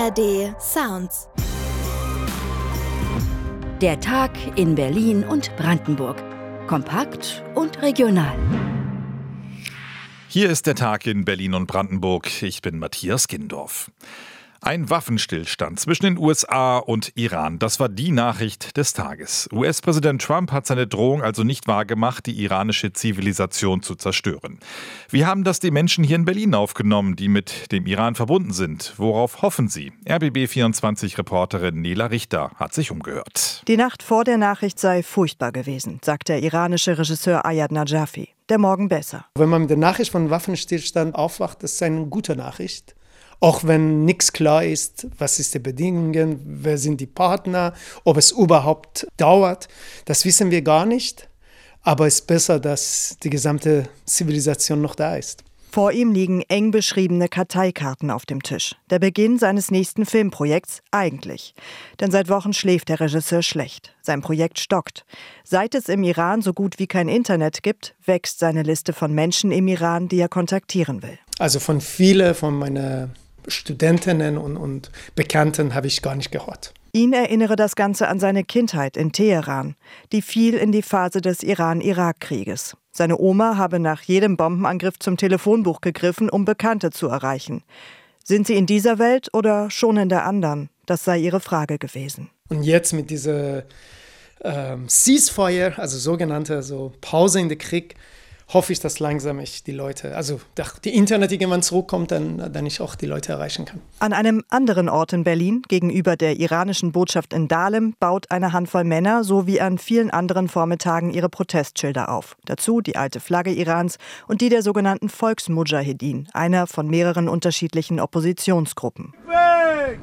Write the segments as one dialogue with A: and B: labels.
A: ARD Sounds.
B: Der Tag in Berlin und Brandenburg. Kompakt und regional.
C: Hier ist der Tag in Berlin und Brandenburg. Ich bin Matthias Gindorf. Ein Waffenstillstand zwischen den USA und Iran, das war die Nachricht des Tages. US-Präsident Trump hat seine Drohung also nicht wahrgemacht, die iranische Zivilisation zu zerstören. Wie haben das die Menschen hier in Berlin aufgenommen, die mit dem Iran verbunden sind? Worauf hoffen sie? RBB24-Reporterin Nela Richter hat sich umgehört.
D: Die Nacht vor der Nachricht sei furchtbar gewesen, sagt der iranische Regisseur Ayad Najafi. Der Morgen besser.
E: Wenn man mit der Nachricht von Waffenstillstand aufwacht, das ist eine gute Nachricht. Auch wenn nichts klar ist, was ist die Bedingungen, wer sind die Partner, ob es überhaupt dauert, das wissen wir gar nicht. Aber es ist besser, dass die gesamte Zivilisation noch da ist.
D: Vor ihm liegen eng beschriebene Karteikarten auf dem Tisch. Der Beginn seines nächsten Filmprojekts eigentlich. Denn seit Wochen schläft der Regisseur schlecht. Sein Projekt stockt. Seit es im Iran so gut wie kein Internet gibt, wächst seine Liste von Menschen im Iran, die er kontaktieren will.
E: Also von vielen von meinen Studentinnen und Bekannten habe ich gar nicht gehört.
D: Ihn erinnere das Ganze an seine Kindheit in Teheran. Die fiel in die Phase des Iran-Irak-Krieges. Seine Oma habe nach jedem Bombenangriff zum Telefonbuch gegriffen, um Bekannte zu erreichen. Sind sie in dieser Welt oder schon in der anderen? Das sei ihre Frage gewesen.
E: Und jetzt mit dieser Ceasefire, also sogenannte Pause in den Krieg, hoffe ich, dass langsam die Leute, also die Internet irgendwann zurückkommt, dann ich auch die Leute erreichen kann.
D: An einem anderen Ort in Berlin, gegenüber der iranischen Botschaft in Dahlem, baut eine Handvoll Männer so wie an vielen anderen Vormittagen ihre Protestschilder auf. Dazu die alte Flagge Irans und die der sogenannten Volksmudschahedin, einer von mehreren unterschiedlichen Oppositionsgruppen.
F: Weg!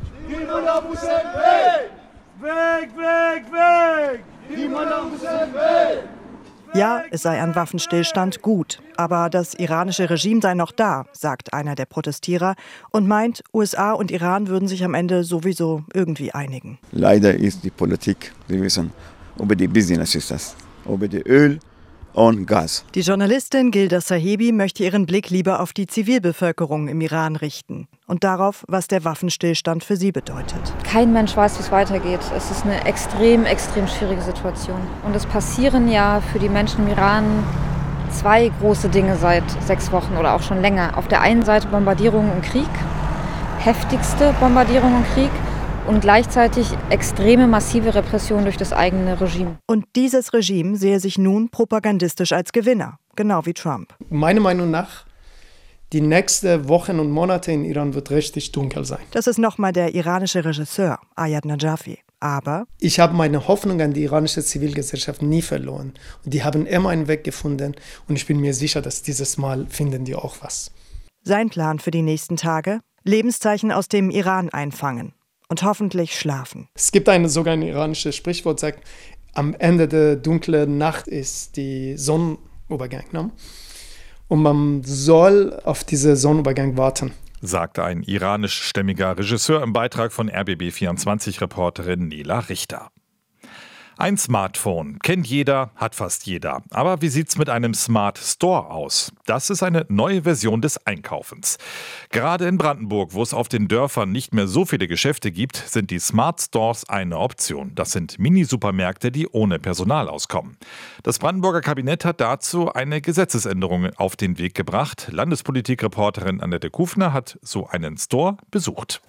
F: Weg, weg, weg! Weg!
D: Ja, es sei ein Waffenstillstand gut, aber das iranische Regime sei noch da, sagt einer der Protestierer und meint, USA und Iran würden sich am Ende sowieso irgendwie einigen.
G: Leider ist die Politik, Sie wissen, über die Business ist das, über die Öl und Gas.
D: Die Journalistin Gilda Sahebi möchte ihren Blick lieber auf die Zivilbevölkerung im Iran richten und darauf, was der Waffenstillstand für sie bedeutet.
H: Kein Mensch weiß, wie es weitergeht. Es ist eine extrem, extrem schwierige Situation. Und es passieren ja für die Menschen im Iran zwei große Dinge seit 6 Wochen oder auch schon länger. Auf der einen Seite Bombardierungen und Krieg, heftigste Bombardierungen und Krieg. Und gleichzeitig extreme, massive Repression durch das eigene Regime.
D: Und dieses Regime sehe sich nun propagandistisch als Gewinner, genau wie Trump.
E: Meiner Meinung nach, die nächsten Wochen und Monate in Iran wird richtig dunkel sein.
D: Das ist nochmal der iranische Regisseur Ayad Najafi. Aber
E: ich habe meine Hoffnung an die iranische Zivilgesellschaft nie verloren. Und die haben immer einen Weg gefunden. Und ich bin mir sicher, dass dieses Mal finden die auch was.
D: Sein Plan für die nächsten Tage? Lebenszeichen aus dem Iran einfangen. Und hoffentlich schlafen.
E: Es gibt sogar ein iranisches Sprichwort, sagt, am Ende der dunklen Nacht ist die Sonnenübergang. Ne? Und man soll auf diesen Sonnenübergang warten.
C: Sagte ein iranischstämmiger Regisseur im Beitrag von RBB24-Reporterin Nela Richter. Ein Smartphone kennt jeder, hat fast jeder. Aber wie sieht's mit einem Smart Store aus? Das ist eine neue Version des Einkaufens. Gerade in Brandenburg, wo es auf den Dörfern nicht mehr so viele Geschäfte gibt, sind die Smart Stores eine Option. Das sind Mini-Supermärkte, die ohne Personal auskommen. Das Brandenburger Kabinett hat dazu eine Gesetzesänderung auf den Weg gebracht. Landespolitik-Reporterin Annette Kufner hat so einen Store besucht.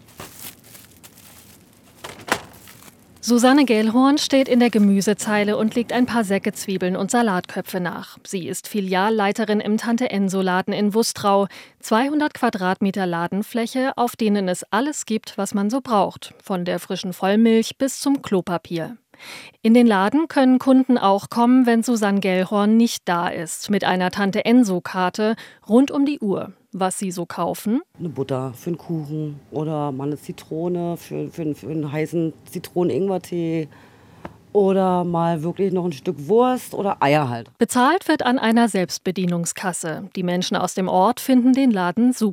I: Susanne Gellhorn steht in der Gemüsezeile und legt ein paar Säcke Zwiebeln und Salatköpfe nach. Sie ist Filialleiterin im Tante-Enso-Laden in Wustrau. 200 Quadratmeter Ladenfläche, auf denen es alles gibt, was man so braucht. Von der frischen Vollmilch bis zum Klopapier. In den Laden können Kunden auch kommen, wenn Susanne Gellhorn nicht da ist. Mit einer Tante-Enso-Karte rund um die Uhr. Was sie so kaufen?
J: Eine Butter für einen Kuchen oder mal eine Zitrone für einen heißen Zitronen-Ingwer-Tee. Oder mal wirklich noch ein Stück Wurst oder Eier halt.
I: Bezahlt wird an einer Selbstbedienungskasse. Die Menschen aus dem Ort finden den Laden super.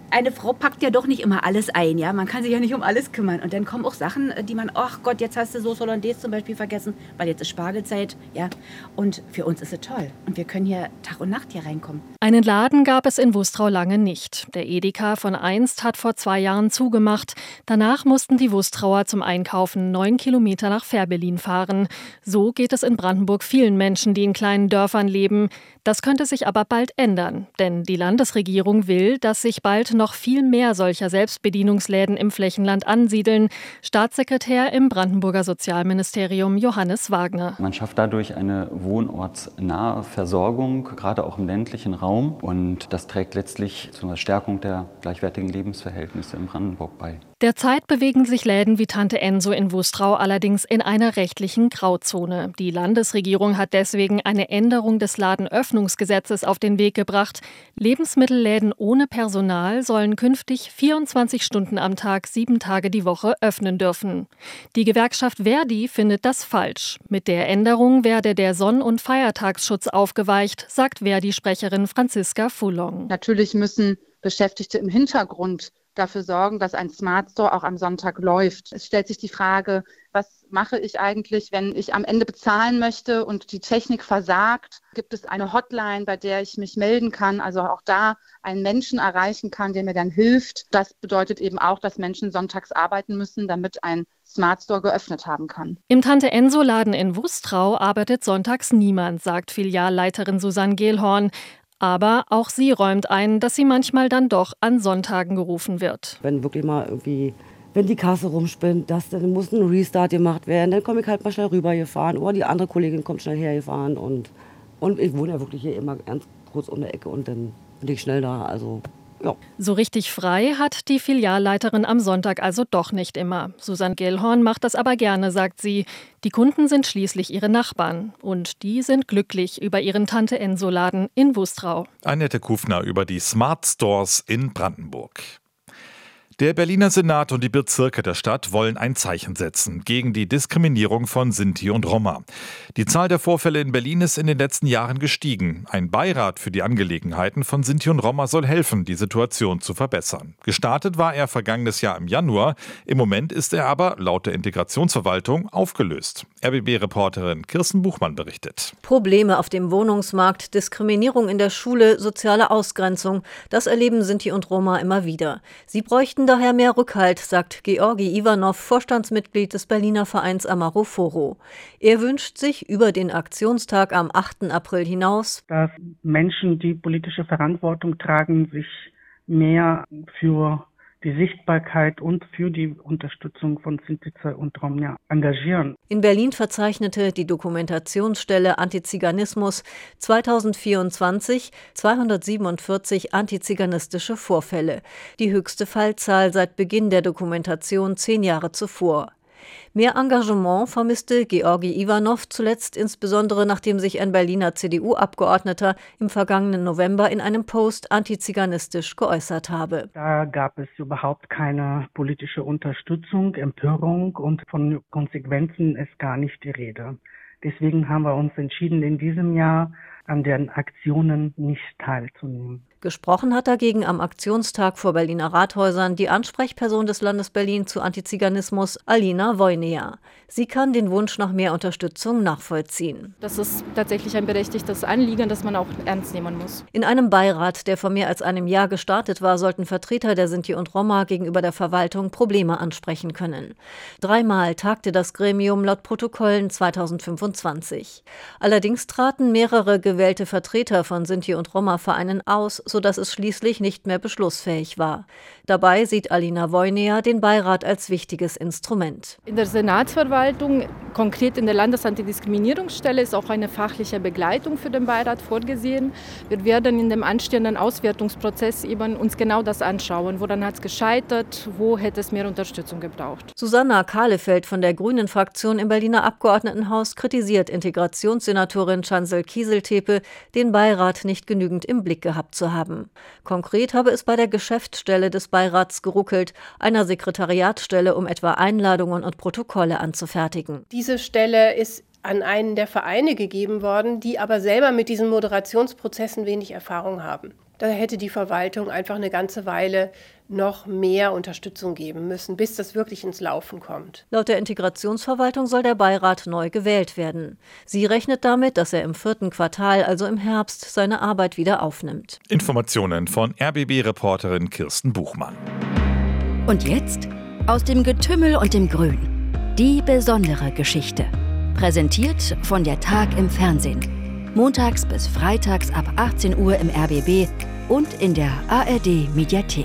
A: eine Frau packt ja doch nicht immer alles ein, ja. Man kann sich ja nicht um alles kümmern. Und dann kommen auch Sachen, die man, ach Gott, jetzt hast du Sauce Hollandaise zum Beispiel vergessen, weil jetzt ist Spargelzeit, ja. Und für uns ist es toll. Und wir können hier Tag und Nacht hier reinkommen.
I: Einen Laden gab es in Wustrau lange nicht. Der Edeka von einst hat vor 2 Jahren zugemacht. Danach mussten die Wustrauer zum Einkaufen 9 Kilometer nach Fehrbellin fahren. So geht es in Brandenburg vielen Menschen, die in kleinen Dörfern leben. Das könnte sich aber bald ändern, denn die Landesregierung will, dass sich bald noch viel mehr solcher Selbstbedienungsläden im Flächenland ansiedeln. Staatssekretär im Brandenburger Sozialministerium Johannes Wagner.
K: Man schafft dadurch eine wohnortsnahe Versorgung, gerade auch im ländlichen Raum. Und das trägt letztlich zur Stärkung der gleichwertigen Lebensverhältnisse in Brandenburg bei.
I: Derzeit bewegen sich Läden wie Tante Enso in Wustrau allerdings in einer rechtlichen Grauzone. Die Landesregierung hat deswegen eine Änderung des Ladenöffnungsgesetzes auf den Weg gebracht. Lebensmittelläden ohne Personal sollen künftig 24 Stunden am Tag, 7 Tage die Woche öffnen dürfen. Die Gewerkschaft Verdi findet das falsch. Mit der Änderung werde der Sonn- und Feiertagsschutz aufgeweicht, sagt Verdi-Sprecherin Franziska Fullong.
L: Natürlich müssen Beschäftigte im Hintergrund dafür sorgen, dass ein Smart Store auch am Sonntag läuft. Es stellt sich die Frage, was mache ich eigentlich, wenn ich am Ende bezahlen möchte und die Technik versagt? Gibt es eine Hotline, bei der ich mich melden kann, also auch da einen Menschen erreichen kann, der mir dann hilft? Das bedeutet eben auch, dass Menschen sonntags arbeiten müssen, damit ein Smart Store geöffnet haben kann.
I: Im Tante-Enso-Laden in Wustrau arbeitet sonntags niemand, sagt Filialleiterin Susanne Gehlhorn. Aber auch sie räumt ein, dass sie manchmal dann doch an Sonntagen gerufen wird.
J: Wenn wirklich mal irgendwie, wenn die Kasse rumspinnt, dann muss ein Restart gemacht werden, dann komme ich halt mal schnell rübergefahren oder die andere Kollegin kommt schnell hergefahren und ich wohne ja wirklich hier immer ganz kurz um die Ecke und dann bin ich schnell da, also ja.
I: So richtig frei hat die Filialleiterin am Sonntag also doch nicht immer. Susanne Gehlhorn macht das aber gerne, sagt sie. Die Kunden sind schließlich ihre Nachbarn. Und die sind glücklich über ihren Tante-Enso-Laden in Wustrau.
C: Annette Kufner über die Smart Stores in Brandenburg. Der Berliner Senat und die Bezirke der Stadt wollen ein Zeichen setzen gegen die Diskriminierung von Sinti und Roma. Die Zahl der Vorfälle in Berlin ist in den letzten Jahren gestiegen. Ein Beirat für die Angelegenheiten von Sinti und Roma soll helfen, die Situation zu verbessern. Gestartet war er vergangenes Jahr im Januar. Im Moment ist er aber laut der Integrationsverwaltung aufgelöst. RBB-Reporterin Kirsten Buchmann berichtet.
M: Probleme auf dem Wohnungsmarkt, Diskriminierung in der Schule, soziale Ausgrenzung, das erleben Sinti und Roma immer wieder. Sie bräuchten daher mehr Rückhalt, sagt Georgi Ivanov, Vorstandsmitglied des Berliner Vereins Amaroforo. Er wünscht sich über den Aktionstag am 8. April hinaus,
N: dass Menschen, die politische Verantwortung tragen, sich mehr für die Sichtbarkeit und für die Unterstützung von Sinti und Roma engagieren.
M: In Berlin verzeichnete die Dokumentationsstelle Antiziganismus 2024 247 antiziganistische Vorfälle, die höchste Fallzahl seit Beginn der Dokumentation 10 Jahre zuvor. Mehr Engagement vermisste Georgi Ivanov zuletzt insbesondere, nachdem sich ein Berliner CDU-Abgeordneter im vergangenen November in einem Post antiziganistisch geäußert habe.
N: Da gab es überhaupt keine politische Unterstützung, Empörung und von Konsequenzen ist gar nicht die Rede. Deswegen haben wir uns entschieden, in diesem Jahr an den Aktionen nicht teilzunehmen.
M: Gesprochen hat dagegen am Aktionstag vor Berliner Rathäusern die Ansprechperson des Landes Berlin zu Antiziganismus, Alina Wojnea. Sie kann den Wunsch nach mehr Unterstützung nachvollziehen.
O: Das ist tatsächlich ein berechtigtes Anliegen, das man auch ernst nehmen muss.
M: In einem Beirat, der vor mehr als einem Jahr gestartet war, sollten Vertreter der Sinti und Roma gegenüber der Verwaltung Probleme ansprechen können. 3-mal tagte das Gremium laut Protokollen 2025. Allerdings traten mehrere gewählte Vertreter von Sinti und Roma-Vereinen aus, sodass es schließlich nicht mehr beschlussfähig war. Dabei sieht Alina Wojnea den Beirat als wichtiges Instrument.
O: In der Senatsverwaltung, konkret in der Landesantidiskriminierungsstelle, ist auch eine fachliche Begleitung für den Beirat vorgesehen. Wir werden in dem anstehenden Auswertungsprozess eben uns genau das anschauen. Woran hat es gescheitert? Wo hätte es mehr Unterstützung gebraucht?
M: Susanna Kahlefeld von der Grünen-Fraktion im Berliner Abgeordnetenhaus kritisiert Integrationssenatorin Chancel Kieseltepe, den Beirat nicht genügend im Blick gehabt zu haben. Konkret habe es bei der Geschäftsstelle des Beirats geruckelt, einer Sekretariatsstelle, um etwa Einladungen und Protokolle anzufertigen.
P: Diese Stelle ist an einen der Vereine gegeben worden, die aber selber mit diesen Moderationsprozessen wenig Erfahrung haben. Da hätte die Verwaltung einfach eine ganze Weile noch mehr Unterstützung geben müssen, bis das wirklich ins Laufen kommt.
M: Laut der Integrationsverwaltung soll der Beirat neu gewählt werden. Sie rechnet damit, dass er im 4. Quartal, also im Herbst, seine Arbeit wieder aufnimmt.
C: Informationen von RBB-Reporterin Kirsten Buchmann.
B: Und jetzt aus dem Getümmel und dem Grün. Die besondere Geschichte. Präsentiert von der Tag im Fernsehen. Montags bis freitags ab 18 Uhr im RBB und in der ARD-Mediathek.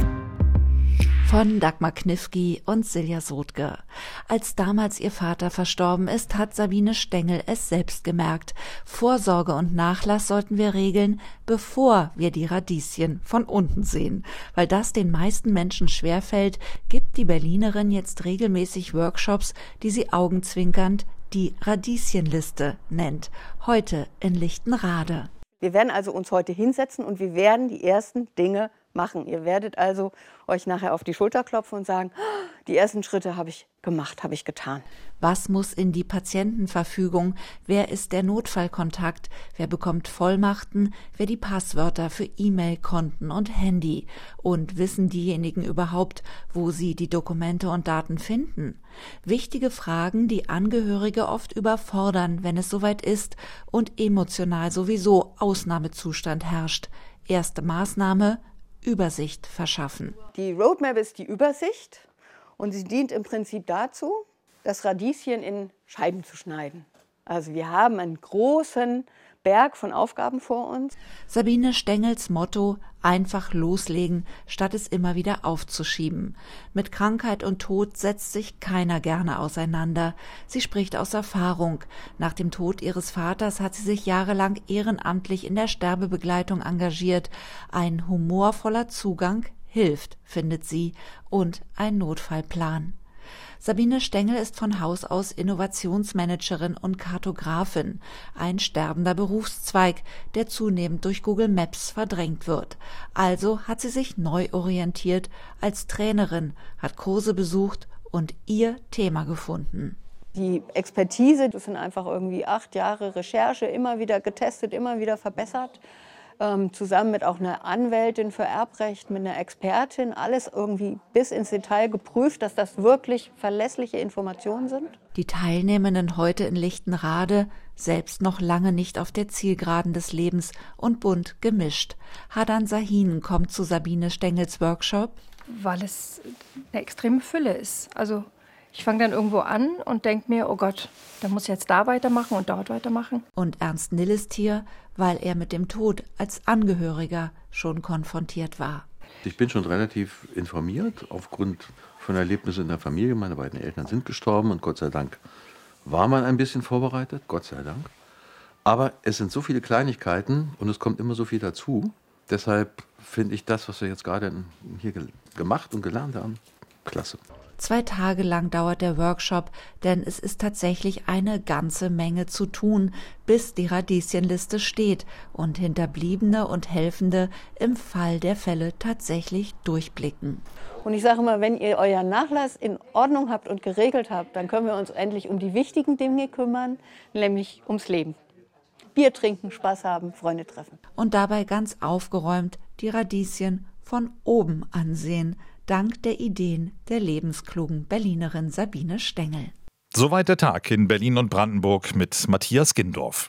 Q: Von Dagmar Kniffky und Silja Sotge. Als damals ihr Vater verstorben ist, hat Sabine Stengel es selbst gemerkt. Vorsorge und Nachlass sollten wir regeln, bevor wir die Radieschen von unten sehen. Weil das den meisten Menschen schwerfällt, gibt die Berlinerin jetzt regelmäßig Workshops, die sie augenzwinkernd die Radieschenliste nennt. Heute in Lichtenrade.
R: Wir werden also uns heute hinsetzen und wir werden die ersten Dinge machen. Ihr werdet also euch nachher auf die Schulter klopfen und sagen, die ersten Schritte habe ich gemacht, habe ich getan.
Q: Was muss in die Patientenverfügung? Wer ist der Notfallkontakt? Wer bekommt Vollmachten? Wer die Passwörter für E-Mail-Konten und Handy? Und wissen diejenigen überhaupt, wo sie die Dokumente und Daten finden? Wichtige Fragen, die Angehörige oft überfordern, wenn es soweit ist und emotional sowieso Ausnahmezustand herrscht. Erste Maßnahme: Übersicht verschaffen.
R: Die Roadmap ist die Übersicht und sie dient im Prinzip dazu, das Radieschen in Scheiben zu schneiden. Also wir haben einen großen Berg von Aufgaben vor uns.
Q: Sabine Stengels Motto: einfach loslegen, statt es immer wieder aufzuschieben. Mit Krankheit und Tod setzt sich keiner gerne auseinander. Sie spricht aus Erfahrung. Nach dem Tod ihres Vaters hat sie sich jahrelang ehrenamtlich in der Sterbebegleitung engagiert. Ein humorvoller Zugang hilft, findet sie, und ein Notfallplan. Sabine Stengel ist von Haus aus Innovationsmanagerin und Kartografin, ein sterbender Berufszweig, der zunehmend durch Google Maps verdrängt wird. Also hat sie sich neu orientiert als Trainerin, hat Kurse besucht und ihr Thema gefunden.
R: Die Expertise, das sind einfach irgendwie 8 Jahre Recherche, immer wieder getestet, immer wieder verbessert. Zusammen mit auch einer Anwältin für Erbrecht, mit einer Expertin, alles irgendwie bis ins Detail geprüft, dass das wirklich verlässliche Informationen sind.
Q: Die Teilnehmenden heute in Lichtenrade, selbst noch lange nicht auf der Zielgeraden des Lebens und bunt gemischt. Hadan Sahin kommt zu Sabine Stengels Workshop.
S: Weil es eine extreme Fülle ist. Also ich fange dann irgendwo an und denke mir, oh Gott, da muss ich jetzt da weitermachen und dort weitermachen.
Q: Und Ernst Nill ist hier, weil er mit dem Tod als Angehöriger schon konfrontiert war.
T: Ich bin schon relativ informiert aufgrund von Erlebnissen in der Familie. Meine beiden Eltern sind gestorben und Gott sei Dank war man ein bisschen vorbereitet, Gott sei Dank. Aber es sind so viele Kleinigkeiten und es kommt immer so viel dazu. Deshalb finde ich das, was wir jetzt gerade hier gemacht und gelernt haben, klasse.
Q: 2 Tage lang dauert der Workshop, denn es ist tatsächlich eine ganze Menge zu tun, bis die Radieschenliste steht und Hinterbliebene und Helfende im Fall der Fälle tatsächlich durchblicken.
R: Und ich sage immer, wenn ihr euren Nachlass in Ordnung habt und geregelt habt, dann können wir uns endlich um die wichtigen Dinge kümmern, nämlich ums Leben. Bier trinken, Spaß haben, Freunde treffen.
Q: Und dabei ganz aufgeräumt die Radieschen von oben ansehen, dank der Ideen der lebensklugen Berlinerin Sabine Stengel.
C: Soweit der Tag in Berlin und Brandenburg mit Matthias Gindorf.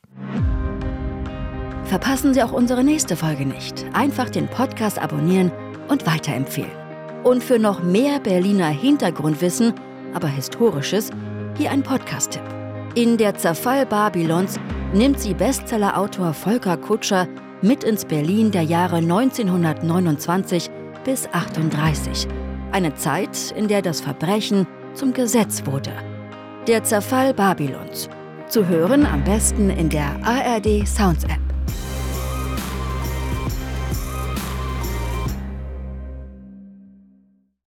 B: Verpassen Sie auch unsere nächste Folge nicht. Einfach den Podcast abonnieren und weiterempfehlen. Und für noch mehr Berliner Hintergrundwissen, aber Historisches, hier ein Podcast-Tipp. In der Zerfall Babylons nimmt sie Bestsellerautor Volker Kutscher mit ins Berlin der Jahre 1929 bis 38. Eine Zeit, in der das Verbrechen zum Gesetz wurde. Der Zerfall Babylons. Zu hören am besten in der ARD Sounds App.